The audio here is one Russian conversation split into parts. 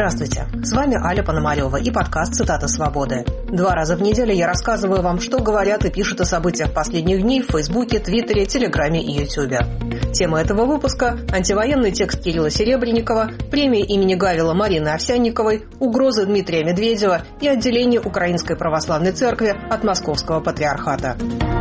Здравствуйте, с вами Аля Пономарева и подкаст «Цитата свободы». 2 раза в неделю я рассказываю вам, что говорят и пишут о событиях последних дней в Фейсбуке, Твиттере, Телеграме и Ютубе. Тема этого выпуска – антивоенный текст Кирилла Серебренникова, премия имени Гавела Марины Овсянниковой, угрозы Дмитрия Медведева и отделение Украинской Православной Церкви от Московского Патриархата.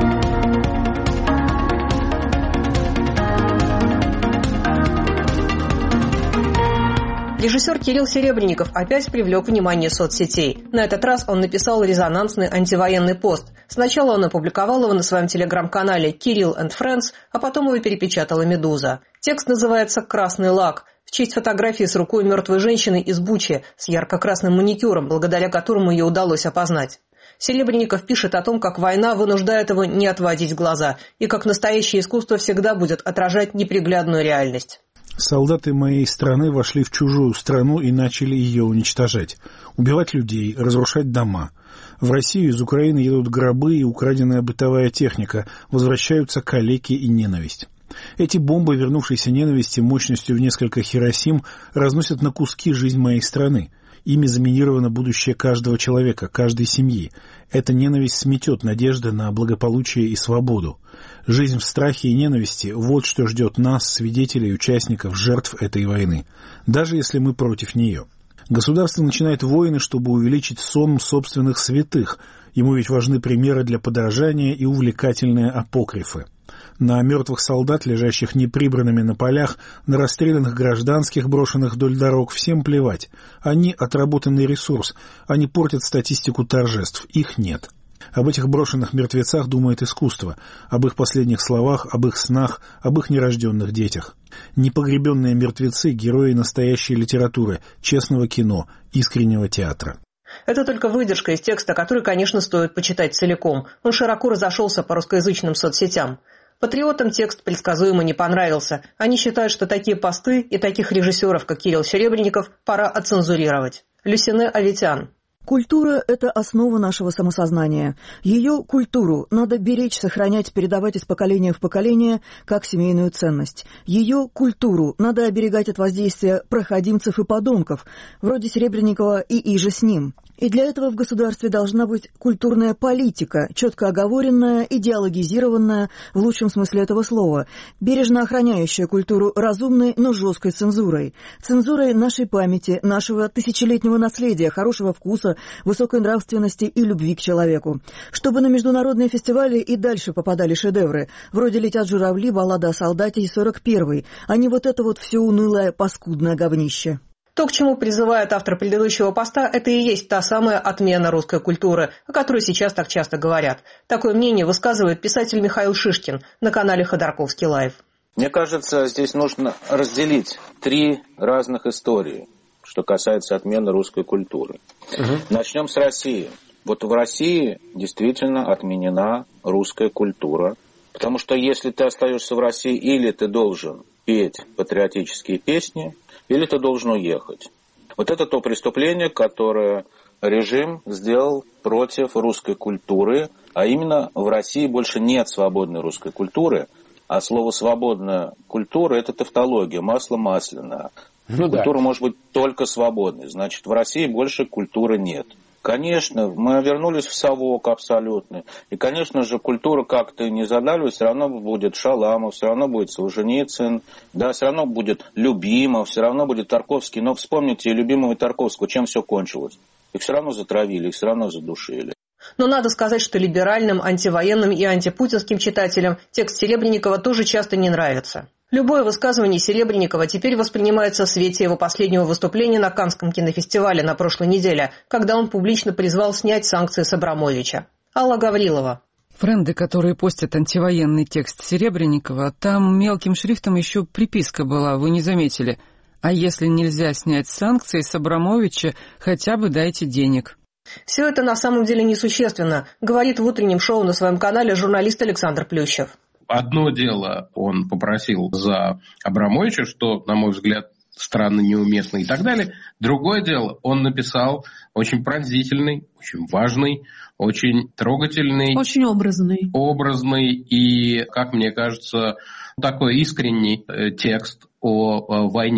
Режиссер Кирилл Серебренников опять привлек внимание соцсетей. На этот раз он написал резонансный антивоенный пост. Сначала он опубликовал его на своем телеграм-канале «Кирилл and Friends», а потом его перепечатала «Медуза». Текст называется «Красный лак», в честь фотографии с рукой мертвой женщины из Бучи с ярко-красным маникюром, благодаря которому ее удалось опознать. Серебренников пишет о том, как война вынуждает его не отводить глаза, и как настоящее искусство всегда будет отражать неприглядную реальность. Солдаты моей страны вошли в чужую страну и начали ее уничтожать. Убивать людей, разрушать дома. В Россию из Украины едут гробы и украденная бытовая техника. Возвращаются калеки и ненависть. Эти бомбы вернувшейся ненависти мощностью в несколько Хиросим разносят на куски жизнь моей страны. Ими заминировано будущее каждого человека, каждой семьи. Эта ненависть сметет надежды на благополучие и свободу. Жизнь в страхе и ненависти – вот что ждет нас, свидетелей, участников, жертв этой войны, даже если мы против нее. Государство начинает войны, чтобы увеличить сон собственных святых. Ему ведь важны примеры для подражания и увлекательные апокрифы. На мертвых солдат, лежащих неприбранными на полях, на расстрелянных гражданских, брошенных вдоль дорог, всем плевать. Они – отработанный ресурс, они портят статистику торжеств, их нет. Об этих брошенных мертвецах думает искусство, об их последних словах, об их снах, об их нерожденных детях. Непогребенные мертвецы – герои настоящей литературы, честного кино, искреннего театра. Это только выдержка из текста, который, конечно, стоит почитать целиком. Он широко разошелся по русскоязычным соцсетям. Патриотам текст предсказуемо не понравился. Они считают, что такие посты и таких режиссеров, как Кирилл Серебренников, пора отцензурировать. Люсине Аветян. Культура – это основа нашего самосознания. Ее культуру надо беречь, сохранять, передавать из поколения в поколение как семейную ценность. Ее культуру надо оберегать от воздействия проходимцев и подонков, вроде Серебренникова и иже с ним. И для этого в государстве должна быть культурная политика, четко оговоренная, идеологизированная, в лучшем смысле этого слова, бережно охраняющая культуру разумной, но жесткой цензурой. Цензурой нашей памяти, нашего тысячелетнего наследия, хорошего вкуса, высокой нравственности и любви к человеку. Чтобы на международные фестивали и дальше попадали шедевры, вроде «Летят журавли», «Баллада о солдате» и «41-й», а не вот это вот все унылое, паскудное говнище. То, к чему призывает автор предыдущего поста, это и есть та самая отмена русской культуры, о которой сейчас так часто говорят. Такое мнение высказывает писатель Михаил Шишкин на канале Ходорковский Лайв. Мне кажется, здесь нужно разделить 3 разных истории, что касается отмены русской культуры. Начнем с России. Вот в России действительно отменена русская культура, потому что если ты остаешься в России, или ты должен петь патриотические песни, или ты должен уехать. Вот это то преступление, которое режим сделал против русской культуры, а именно в России больше нет свободной русской культуры, а слово «свободная культура» – это тавтология, масло масляное. Культура может быть только свободной, значит, в России больше культуры нет. Конечно, мы вернулись в совок абсолютно. И, конечно же, культура как-то не задали, все равно будет Шаламов, все равно будет Солженицын, да, все равно будет Любимов, все равно будет Тарковский. Но вспомните Любимова и Тарковского, чем все кончилось. Их все равно затравили, их все равно задушили. Но надо сказать, что либеральным, антивоенным и антипутинским читателям текст Серебренникова тоже часто не нравится. Любое высказывание Серебренникова теперь воспринимается в свете его последнего выступления на Каннском кинофестивале на прошлой неделе, когда он публично призвал снять санкции с Абрамовича. Алла Гаврилова. Френды, которые постят антивоенный текст Серебренникова, там мелким шрифтом еще приписка была, вы не заметили. А если нельзя снять санкции с Абрамовича, хотя бы дайте денег. Все это на самом деле несущественно, говорит в утреннем шоу на своем канале журналист Александр Плющев. Одно дело, он попросил за Абрамовича, что, на мой взгляд, странно, неуместно и так далее. Другое дело, он написал очень пронзительный, очень важный, очень трогательный. Очень образный и, как мне кажется, такой искренний текст о войне.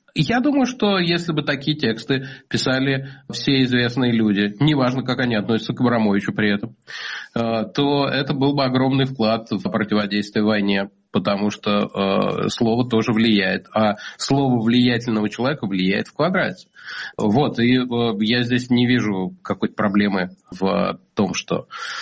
Я думаю, что если бы такие тексты писали все известные люди, неважно, как они относятся к Абрамовичу при этом, то это был бы огромный вклад в противодействие войне, потому что слово тоже влияет, а слово влиятельного человека влияет в квадрате. Вот, и я здесь не вижу какой-то проблемы в том, что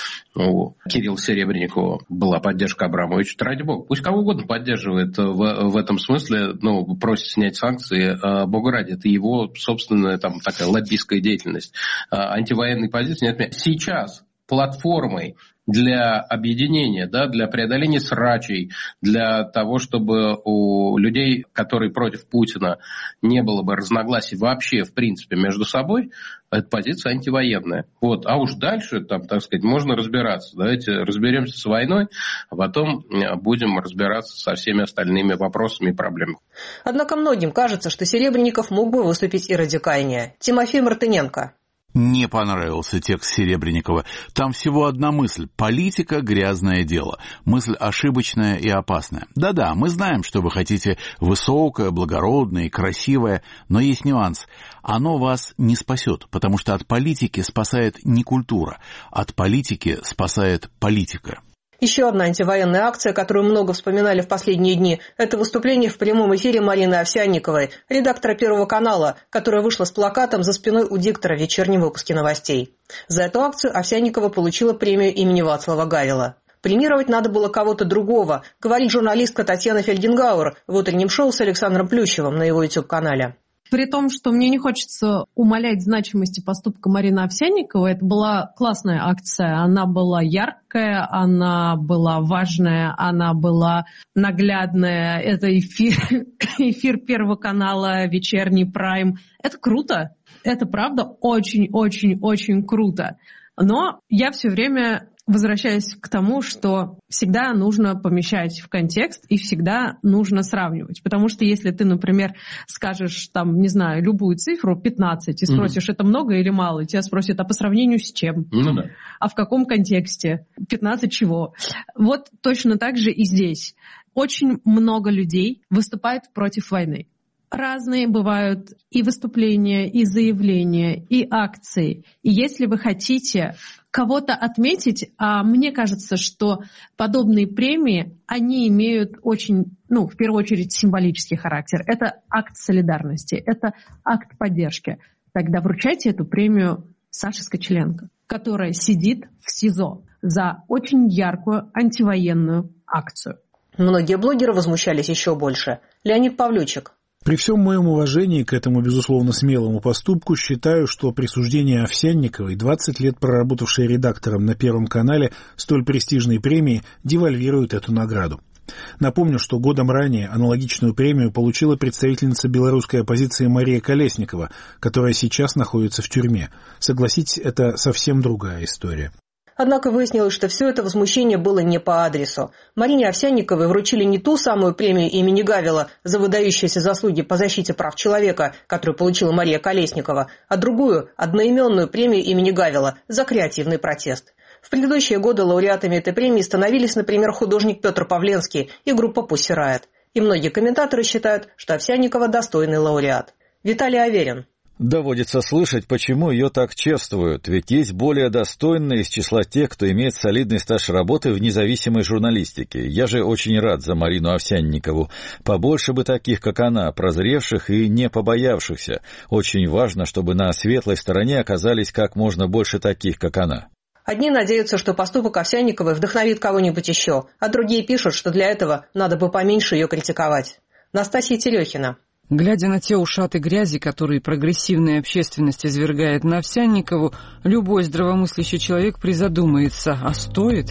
у Кирилла Серебренникова была поддержка Абрамовича. Ради бога, пусть кого угодно поддерживает в этом смысле, просит снять санкции, бога ради, это его собственная там такая лоббистская деятельность. Антивоенной позиции нет. Сейчас платформой для объединения, да, для преодоления срачей, для того, чтобы у людей, которые против Путина, не было бы разногласий вообще, в принципе, между собой, эта позиция антивоенная. Вот. А уж дальше, там, так сказать, можно разбираться. Давайте разберемся с войной, а потом будем разбираться со всеми остальными вопросами и проблемами. Однако многим кажется, что Серебренников мог бы выступить и радикальнее. Тимофей Мартыненко. Не понравился текст Серебренникова. Там всего одна мысль. Политика – грязное дело. Мысль ошибочная и опасная. Да-да, мы знаем, что вы хотите высокое, благородное и красивое, но есть нюанс. Оно вас не спасет, потому что от политики спасает не культура, от политики спасает политика. Еще одна антивоенная акция, которую много вспоминали в последние дни, это выступление в прямом эфире Марины Овсянниковой, редактора Первого канала, которая вышла с плакатом за спиной у диктора в вечернем выпуске новостей. За эту акцию Овсянникова получила премию имени Вацлава Гавела. Премировать надо было кого-то другого, говорит журналистка Татьяна Фельгенгауэр в утреннем шоу с Александром Плющевым на его YouTube-канале. При том, что мне не хочется умалять значимости поступка Марины Овсянниковой, это была классная акция. Она была яркая, она была важная, она была наглядная. Это эфир Первого канала, вечерний прайм. Это круто. Это правда очень-очень-очень круто. Но я все время возвращаюсь к тому, что всегда нужно помещать в контекст и всегда нужно сравнивать. Потому что если ты, например, скажешь, там, не знаю, любую цифру, 15, и спросишь, это много или мало, и тебя спросят, а по сравнению с чем? Да. А в каком контексте? 15 чего? Вот точно так же и здесь. Очень много людей выступает против войны. Разные бывают и выступления, и заявления, и акции. И если вы хотите кого-то отметить, мне кажется, что подобные премии, они имеют очень, в первую очередь, символический характер. Это акт солидарности, это акт поддержки. Тогда вручайте эту премию Саше Скочеленко, которая сидит в СИЗО за очень яркую антивоенную акцию. Многие блогеры возмущались еще больше. Леонид Павлючик. При всем моем уважении к этому, безусловно, смелому поступку, считаю, что присуждение Овсянниковой, 20 лет проработавшей редактором на Первом канале, столь престижной премии, девальвирует эту награду. Напомню, что годом ранее аналогичную премию получила представительница белорусской оппозиции Мария Колесникова, которая сейчас находится в тюрьме. Согласитесь, это совсем другая история. Однако выяснилось, что все это возмущение было не по адресу. Марине Овсянниковой вручили не ту самую премию имени Гавела за выдающиеся заслуги по защите прав человека, которую получила Мария Колесникова, а другую, одноименную премию имени Гавела за креативный протест. В предыдущие годы лауреатами этой премии становились, например, художник Петр Павленский и группа Pussy Riot. И многие комментаторы считают, что Овсянникова достойный лауреат. Виталий Аверин. Доводится слышать, почему ее так чествуют, ведь есть более достойные из числа тех, кто имеет солидный стаж работы в независимой журналистике. Я же очень рад за Марину Овсянникову. Побольше бы таких, как она, прозревших и не побоявшихся. Очень важно, чтобы на светлой стороне оказались как можно больше таких, как она. Одни надеются, что поступок Овсянниковой вдохновит кого-нибудь еще, а другие пишут, что для этого надо бы поменьше ее критиковать. Настасья Терехина. Глядя на те ушаты грязи, которые прогрессивная общественность извергает на Овсянникову, любой здравомыслящий человек призадумается, а стоит?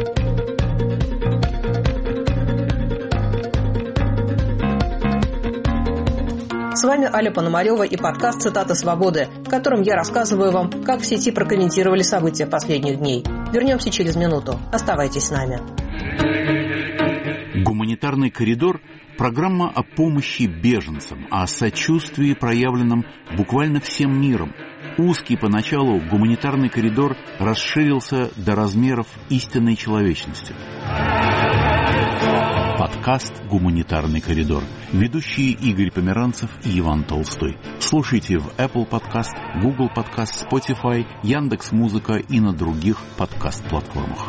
С вами Аля Пономарева и подкаст «Цитата свободы», в котором я рассказываю вам, как в сети прокомментировали события последних дней. Вернемся через минуту. Оставайтесь с нами. Гуманитарный коридор – программа о помощи беженцам, о сочувствии, проявленном буквально всем миром. Узкий поначалу гуманитарный коридор расширился до размеров истинной человечности. Подкаст «Гуманитарный коридор». Ведущие Игорь Померанцев и Иван Толстой. Слушайте в Apple Podcast, Google Podcast, Spotify, Яндекс.Музыка и на других подкаст-платформах.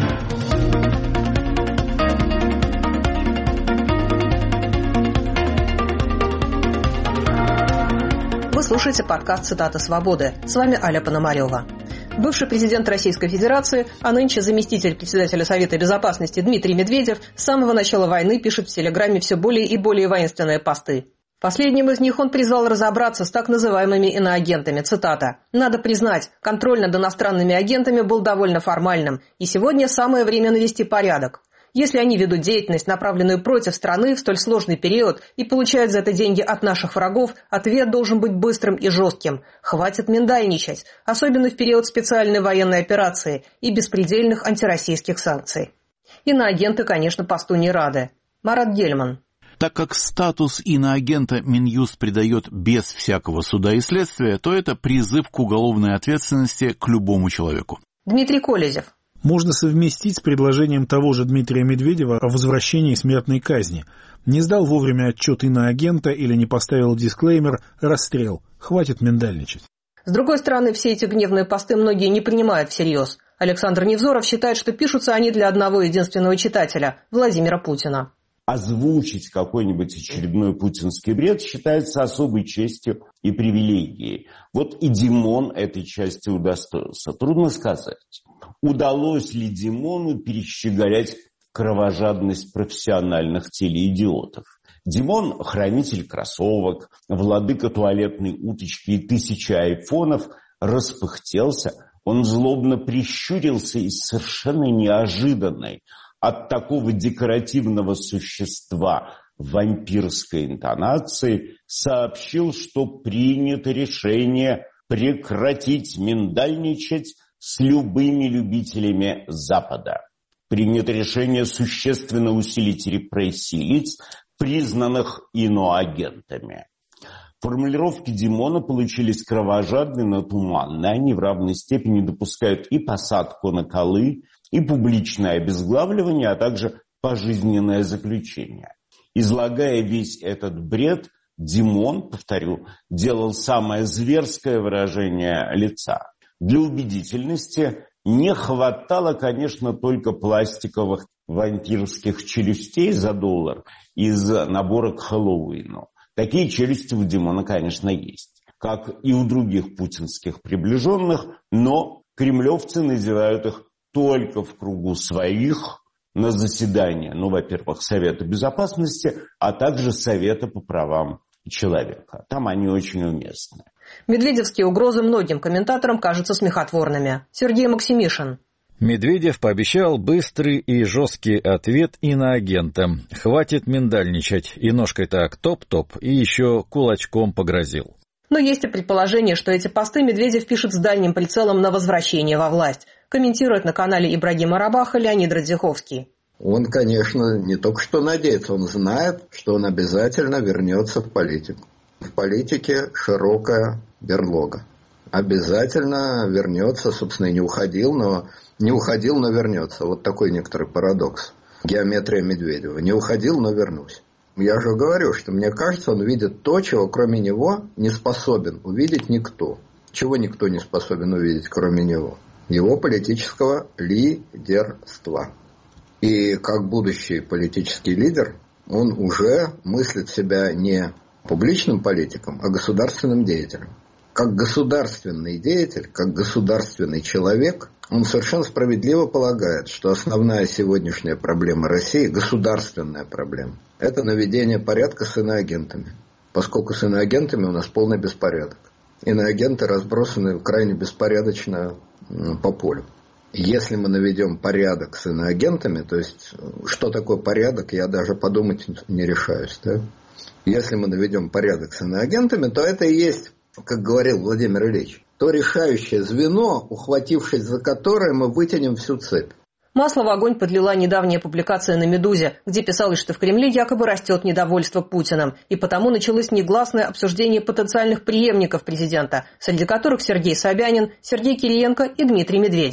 Вы слушаете подкаст «Цитата свободы». С вами Аля Пономарева. Бывший президент Российской Федерации, а нынче заместитель председателя Совета Безопасности Дмитрий Медведев с самого начала войны пишет в Телеграме все более и более воинственные посты. Последним из них он призвал разобраться с так называемыми иноагентами. Цитата. «Надо признать, контроль над иностранными агентами был довольно формальным, и сегодня самое время навести порядок. Если они ведут деятельность, направленную против страны в столь сложный период и получают за это деньги от наших врагов, ответ должен быть быстрым и жестким. Хватит миндальничать, особенно в период специальной военной операции и беспредельных антироссийских санкций». Иноагенты, конечно, посту не рады. Марат Гельман. Так как статус иноагента Минюст придает без всякого суда и следствия, то это призыв к уголовной ответственности к любому человеку. Дмитрий Колезев. Можно совместить с предложением того же Дмитрия Медведева о возвращении смертной казни. Не сдал вовремя отчет иноагента или не поставил дисклеймер «расстрел». Хватит миндальничать. С другой стороны, все эти гневные посты многие не принимают всерьез. Александр Невзоров считает, что пишутся они для одного единственного читателя – Владимира Путина. Озвучить какой-нибудь очередной путинский бред считается особой честью и привилегией. Вот и Димон этой части удостоился. Трудно сказать, удалось ли Димону перещеголять кровожадность профессиональных телеидиотов. Димон – хранитель кроссовок, владыка туалетной уточки и тысячи айфонов, распыхтелся. Он злобно прищурился и совершенно неожиданной от такого декоративного существа вампирской интонации сообщил, что принято решение прекратить миндальничать с любыми любителями Запада. Принято решение существенно усилить репрессии лиц, признанных иноагентами. Формулировки Димона получились кровожадные, но туманные. Они в равной степени допускают и посадку на колы, и публичное обезглавливание, а также пожизненное заключение. Излагая весь этот бред, Димон, повторю, делал самое зверское выражение лица. Для убедительности не хватало, конечно, только пластиковых вампирских челюстей за $1 из набора к Хэллоуину. Такие челюсти у Димона, конечно, есть, как и у других путинских приближенных, но кремлевцы надевают их только в кругу своих на заседания, во-первых, Совета Безопасности, а также Совета по правам человека. Там они очень уместны. Медведевские угрозы многим комментаторам кажутся смехотворными. Сергей Максимишин. Медведев пообещал быстрый и жесткий ответ иноагентам. Хватит миндальничать. И ножкой так топ-топ, и еще кулачком погрозил. Но есть и предположение, что эти посты Медведев пишет с дальним прицелом на возвращение во власть. Комментирует на канале Ибрагима Рабаха Леонид Радзиховский. Он, конечно, не только что надеется, он знает, что он обязательно вернется в политику. В политике широкая берлога. Обязательно вернется, собственно, и не уходил, но вернется. Вот такой некоторый парадокс. Геометрия Медведева. Не уходил, но вернусь. Я же говорю, что мне кажется, он видит то, чего кроме него не способен увидеть никто. Чего никто не способен увидеть, кроме него. Его политического лидерства. И как будущий политический лидер, он уже мыслит себя не публичным политиком, а государственным деятелем. Как государственный деятель, как государственный человек, он совершенно справедливо полагает, что основная сегодняшняя проблема России, государственная проблема, это наведение порядка с иноагентами. Поскольку с иноагентами у нас полный беспорядок. Иноагенты разбросаны крайне беспорядочно по полю. Если мы наведем порядок с иноагентами, то есть, что такое порядок, я даже подумать не решаюсь. Да? Если мы наведем порядок с иноагентами, то это и есть, как говорил Владимир Ильич, то решающее звено, ухватившись за которое мы вытянем всю цепь. Масло в огонь подлила недавняя публикация на «Медузе», где писалось, что в Кремле якобы растет недовольство Путиным, и потому началось негласное обсуждение потенциальных преемников президента, среди которых Сергей Собянин, Сергей Кириенко и Дмитрий Медведев.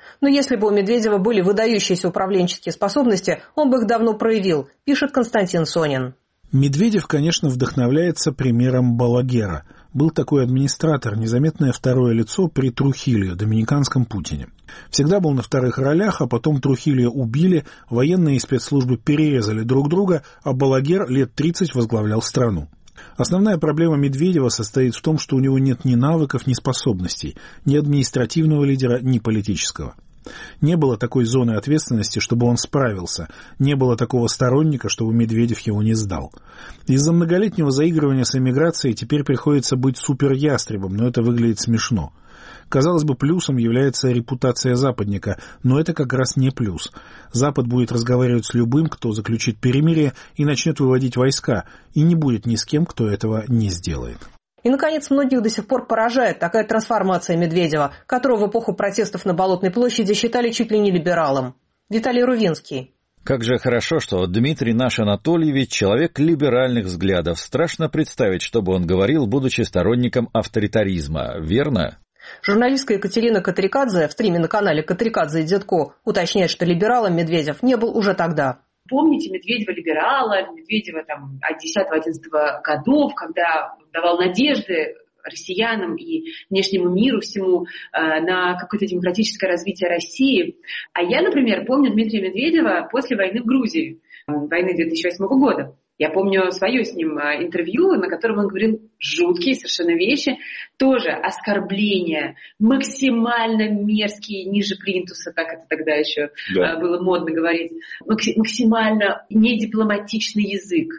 Но если бы у Медведева были выдающиеся управленческие способности, он бы их давно проявил, пишет Константин Сонин. Медведев, конечно, вдохновляется примером Балагера. Был такой администратор, незаметное второе лицо при Трухильо, доминиканском Путине. Всегда был на вторых ролях, а потом Трухильо убили, военные и спецслужбы перерезали друг друга, а Балагер лет 30 возглавлял страну. Основная проблема Медведева состоит в том, что у него нет ни навыков, ни способностей, ни административного лидера, ни политического. Не было такой зоны ответственности, чтобы он справился. Не было такого сторонника, чтобы Медведев его не сдал. Из-за многолетнего заигрывания с эмиграцией теперь приходится быть суперястребом, но это выглядит смешно. Казалось бы, плюсом является репутация западника, но это как раз не плюс. Запад будет разговаривать с любым, кто заключит перемирие и начнет выводить войска, и не будет ни с кем, кто этого не сделает. И, наконец, многих до сих пор поражает такая трансформация Медведева, которого в эпоху протестов на Болотной площади считали чуть ли не либералом. Виталий Рувинский. Как же хорошо, что Дмитрий наш Анатольевич человек либеральных взглядов. Страшно представить, что бы он говорил, будучи сторонником авторитаризма, верно? Журналистка Екатерина Катрикадзе в стриме на канале «Катрикадзе и Дедко» уточняет, что либералом Медведев не был уже тогда. Помните Медведева либерала, Медведева там, от 10-11 годов, когда давал надежды россиянам и внешнему миру всему на какое-то демократическое развитие России. А я, например, помню Дмитрия Медведева после войны в Грузии, войны 2008 года. Я помню свое с ним интервью, на котором он говорил жуткие совершенно вещи, тоже оскорбления, максимально мерзкие, ниже плинтуса, так это тогда еще было модно говорить, максимально недипломатичный язык,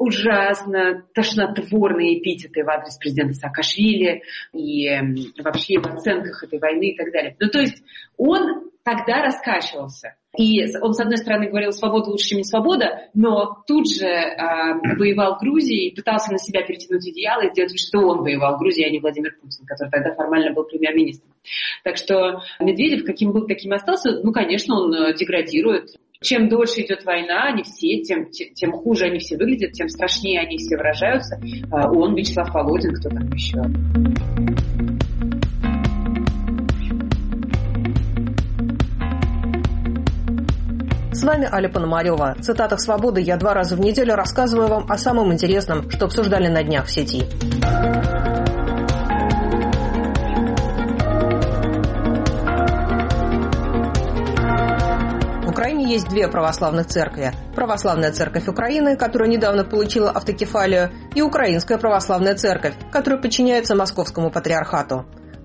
ужасно тошнотворные эпитеты в адрес президента Саакашвили и вообще в оценках этой войны и так далее. Ну, то есть он тогда раскачивался. И он, с одной стороны, говорил, свобода лучше, чем не свобода, но тут же воевал в Грузии и пытался на себя перетянуть одеяло и сделать вид, что он воевал в Грузии, а не Владимир Путин, который тогда формально был премьер-министром. Так что Медведев, каким был, таким и остался. Ну, конечно, он деградирует. Чем дольше идет война, они все, тем хуже они все выглядят, тем страшнее они все выражаются. Он, Вячеслав Володин, кто там еще? С вами Аля Пономарева. В цитатах «Свободы» я 2 раза в неделю рассказываю вам о самом интересном, что обсуждали на днях в сети. В Украине есть 2 православных церкви. Православная церковь Украины, которая недавно получила автокефалию, и Украинская православная церковь, которая подчиняется Московскому патриархату.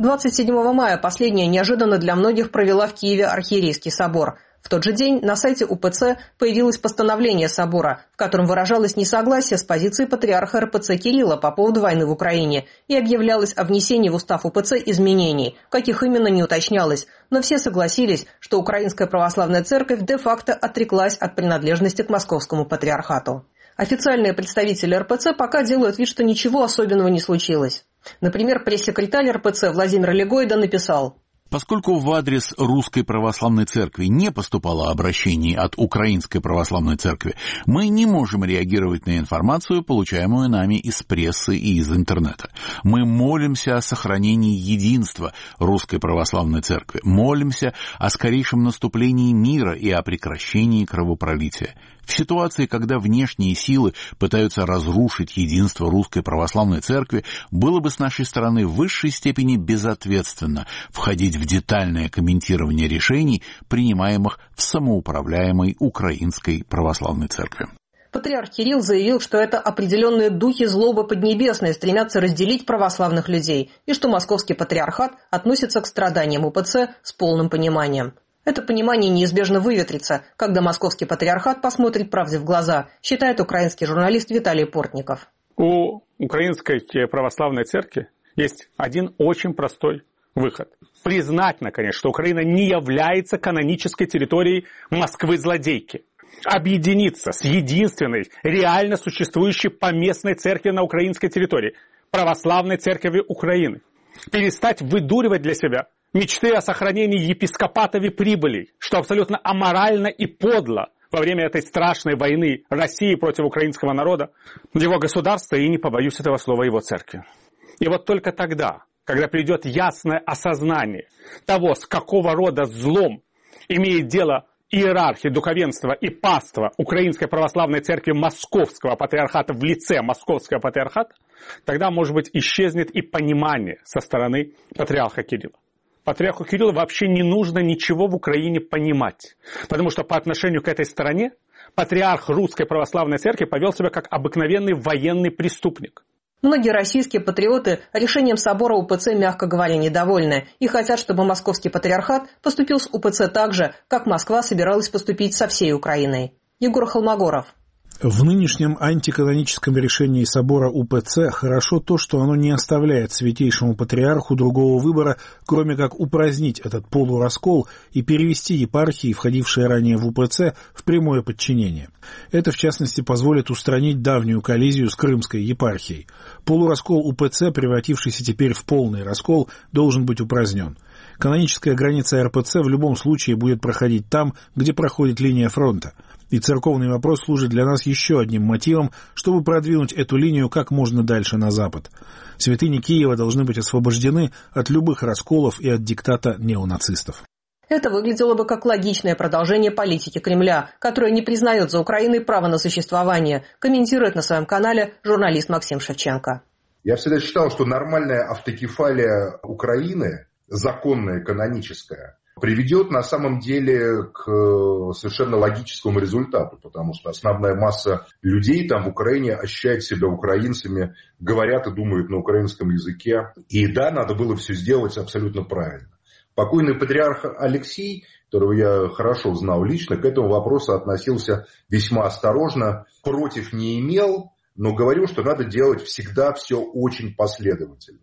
27 мая последняя неожиданно для многих провела в Киеве архиерейский собор. В тот же день на сайте УПЦ появилось постановление собора, в котором выражалось несогласие с позицией патриарха РПЦ Кирилла по поводу войны в Украине и объявлялось о внесении в устав УПЦ изменений, каких именно не уточнялось, но все согласились, что Украинская православная церковь де-факто отреклась от принадлежности к Московскому патриархату. Официальные представители РПЦ пока делают вид, что ничего особенного не случилось. Например, пресс-секретарь РПЦ Владимир Легойда написал: Поскольку в адрес Русской Православной Церкви не поступало обращений от Украинской Православной Церкви, мы не можем реагировать на информацию, получаемую нами из прессы и из интернета. Мы молимся о сохранении единства Русской Православной Церкви, молимся о скорейшем наступлении мира и о прекращении кровопролития. В ситуации, когда внешние силы пытаются разрушить единство Русской Православной Церкви, было бы с нашей стороны в высшей степени безответственно входить в детальное комментирование решений, принимаемых в самоуправляемой Украинской Православной Церкви. Патриарх Кирилл заявил, что это определенные духи злобы поднебесной стремятся разделить православных людей и что Московский патриархат относится к страданиям УПЦ с полным пониманием. Это понимание неизбежно выветрится, когда Московский патриархат посмотрит правде в глаза, считает украинский журналист Виталий Портников. У Украинской православной церкви есть один очень простой выход. Признать, наконец, что Украина не является канонической территорией Москвы-злодейки. Объединиться с единственной реально существующей поместной церковью на украинской территории – Православной церковью Украины. Перестать выдуривать для себя мечты о сохранении епископатов и прибылей, что абсолютно аморально и подло во время этой страшной войны России против украинского народа, его государства и, не побоюсь этого слова, его церкви. И вот только тогда когда придет ясное осознание того, с какого рода злом имеет дело иерархия, духовенство и паства Украинской Православной Церкви Московского Патриархата в лице Московского Патриархата, тогда, может быть, исчезнет и понимание со стороны патриарха Кирилла. Патриарху Кириллу вообще не нужно ничего в Украине понимать, потому что по отношению к этой стране патриарх Русской Православной Церкви повел себя как обыкновенный военный преступник. Многие российские патриоты решением собора УПЦ, мягко говоря, недовольны и хотят, чтобы московский патриархат поступил с УПЦ так же, как Москва собиралась поступить со всей Украиной. Егор Холмогоров. В нынешнем антиканоническом решении собора УПЦ хорошо то, что оно не оставляет святейшему патриарху другого выбора, кроме как упразднить этот полураскол и перевести епархии, входившие ранее в УПЦ, в прямое подчинение. Это, в частности, позволит устранить давнюю коллизию с Крымской епархией. Полураскол УПЦ, превратившийся теперь в полный раскол, должен быть упразднен. Каноническая граница РПЦ в любом случае будет проходить там, где проходит линия фронта. И церковный вопрос служит для нас еще одним мотивом, чтобы продвинуть эту линию как можно дальше на запад. Святыни Киева должны быть освобождены от любых расколов и от диктата неонацистов. Это выглядело бы как логичное продолжение политики Кремля, которая не признает за Украиной право на существование, комментирует на своем канале журналист Максим Шевченко. Я всегда считал, что нормальная автокефалия Украины, законная, каноническая, приведет на самом деле к совершенно логическому результату, потому что основная масса людей там в Украине ощущает себя украинцами, говорят и думают на украинском языке. И да, надо было все сделать абсолютно правильно. Покойный патриарх Алексий, которого я хорошо знал лично, к этому вопросу относился весьма осторожно, против не имел, но говорил, что надо делать всегда все очень последовательно.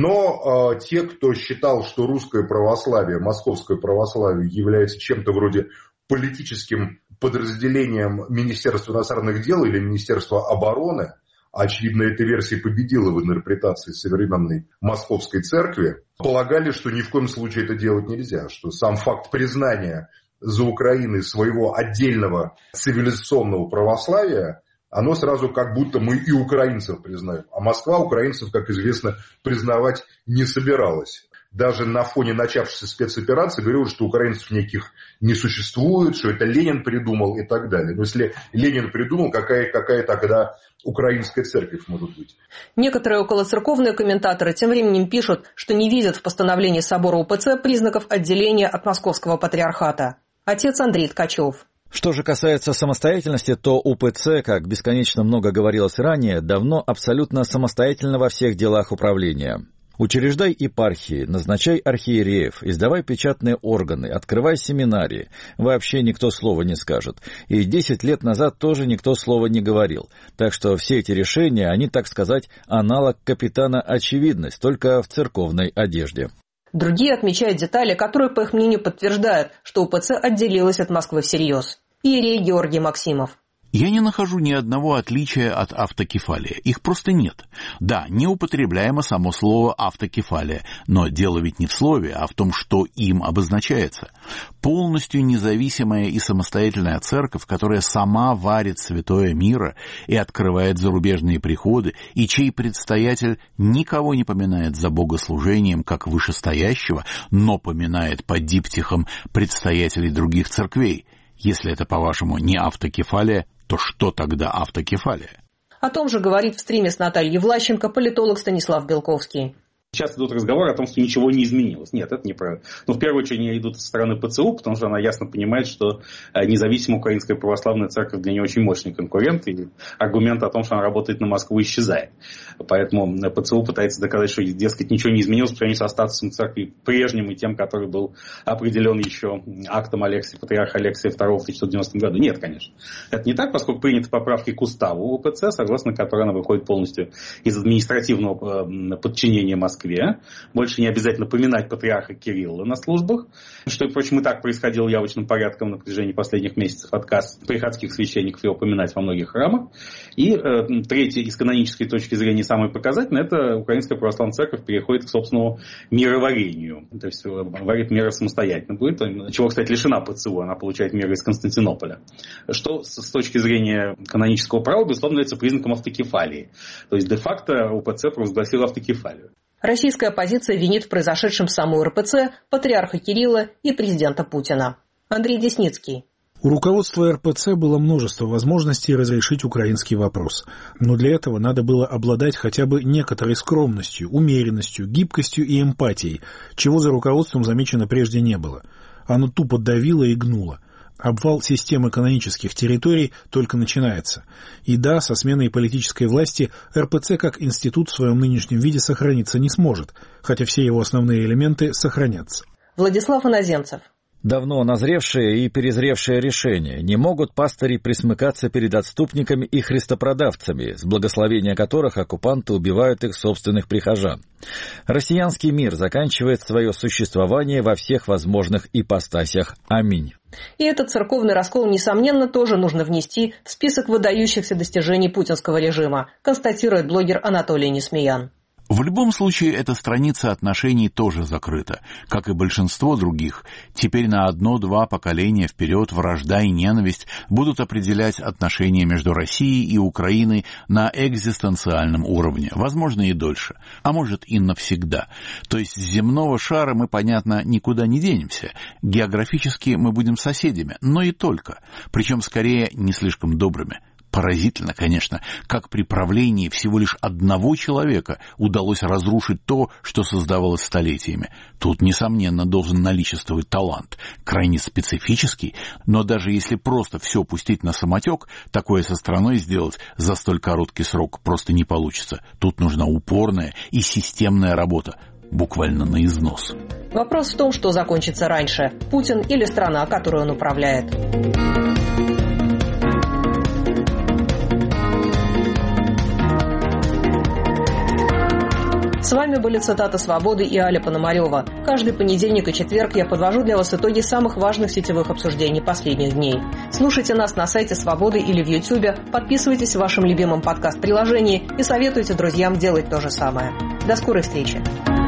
Но те, кто считал, что русское православие, московское православие является чем-то вроде политическим подразделением Министерства иностранных дел или Министерства обороны, а очевидно, эта версия победила в интерпретации современной московской церкви, полагали, что ни в коем случае это делать нельзя, что сам факт признания за Украиной своего отдельного цивилизационного православия, оно сразу как будто мы и украинцев признаем. А Москва украинцев, как известно, признавать не собиралась. Даже на фоне начавшейся спецоперации говорил, что украинцев никаких не существует, что это Ленин придумал и так далее. Но если Ленин придумал, какая тогда украинская церковь может быть? Некоторые околоцерковные комментаторы тем временем пишут, что не видят в постановлении собора УПЦ признаков отделения от московского патриархата. Отец Андрей Ткачев. Что же касается самостоятельности, то УПЦ, как бесконечно много говорилось ранее, давно абсолютно самостоятельно во всех делах управления. Учреждай епархии, назначай архиереев, издавай печатные органы, открывай семинарии. Вообще никто слова не скажет. И 10 лет назад тоже никто слова не говорил. Так что все эти решения, они, так сказать, аналог капитана Очевидность, только в церковной одежде. Другие отмечают детали, которые, по их мнению, подтверждают, что УПЦ отделилась от Москвы всерьез. Иерей Георгий Максимов. Я не нахожу ни одного отличия от автокефалии. Их просто нет. Да, неупотребляемо само слово автокефалия, но дело ведь не в слове, а в том, что им обозначается. Полностью независимая и самостоятельная церковь, которая сама варит святое мира и открывает зарубежные приходы, и чей предстоятель никого не поминает за богослужением как вышестоящего, но поминает под диптихом предстоятелей других церквей. Если это, по-вашему, не автокефалия, то что тогда автокефалия? О том же говорит в стриме с Натальей Влащенко политолог Станислав Белковский. Сейчас идут разговоры о том, что ничего не изменилось. Нет, это неправильно. Но в первую очередь они идут со стороны ПЦУ, потому что она ясно понимает, что независимая Украинская Православная Церковь для нее очень мощный конкурент, и аргумент о том, что она работает на Москву, исчезает. Поэтому ПЦУ пытается доказать, что, дескать, ничего не изменилось по сравнению со статусом церкви прежним и тем, который был определен еще актом патриарха Алексия II в 1990 году. Нет, конечно. Это не так, поскольку приняты поправки к уставу УПЦ, согласно которой она выходит полностью из административного подчинения Москве. Больше не обязательно поминать патриарха Кирилла на службах, что, впрочем, и так происходило явочным порядком на протяжении последних месяцев. Отказ приходских священников его поминать во многих храмах. И третье, из канонической точки зрения, самое показательное, это Украинская Православная Церковь переходит к собственному мироварению. То есть варит мира самостоятельно будет, чего, кстати, лишена ПЦУ, она получает мир из Константинополя. Что с точки зрения канонического права, безусловно, является признаком автокефалии. То есть де-факто УПЦ провозгласила автокефалию. Российская оппозиция винит в произошедшем саму РПЦ, патриарха Кирилла и президента Путина. Андрей Десницкий. У руководства РПЦ было множество возможностей разрешить украинский вопрос. Но для этого надо было обладать хотя бы некоторой скромностью, умеренностью, гибкостью и эмпатией, чего за руководством замечено прежде не было. Оно тупо давило и гнуло. Обвал системы канонических территорий только начинается. И да, со сменой политической власти РПЦ как институт в своем нынешнем виде сохраниться не сможет, хотя все его основные элементы сохранятся. Владислав Иноземцев. Давно назревшее и перезревшее решение. Не могут пастыри присмыкаться перед отступниками и христопродавцами, с благословения которых оккупанты убивают их собственных прихожан. Россиянский мир заканчивает свое существование во всех возможных ипостасях. Аминь. И этот церковный раскол, несомненно, тоже нужно внести в список выдающихся достижений путинского режима, констатирует блогер Анатолий Несмеян. В любом случае, эта страница отношений тоже закрыта, как и большинство других. Теперь на 1-2 поколения вперед вражда и ненависть будут определять отношения между Россией и Украиной на экзистенциальном уровне, возможно, и дольше, а может и навсегда. То есть с земного шара мы, понятно, никуда не денемся. Географически мы будем соседями, но и только, причем скорее не слишком добрыми. Поразительно, конечно, как при правлении всего лишь одного человека удалось разрушить то, что создавалось столетиями. Тут, несомненно, должен наличествовать талант, крайне специфический, но даже если просто все пустить на самотек, такое со страной сделать за столь короткий срок просто не получится. Тут нужна упорная и системная работа, буквально на износ. Вопрос в том, что закончится раньше – Путин или страна, которую он управляет. С вами были цитаты «Свободы» и Аля Пономарева. Каждый понедельник и четверг я подвожу для вас итоги самых важных сетевых обсуждений последних дней. Слушайте нас на сайте «Свободы» или в Ютьюбе, подписывайтесь в вашем любимом подкаст-приложении и советуйте друзьям делать то же самое. До скорой встречи!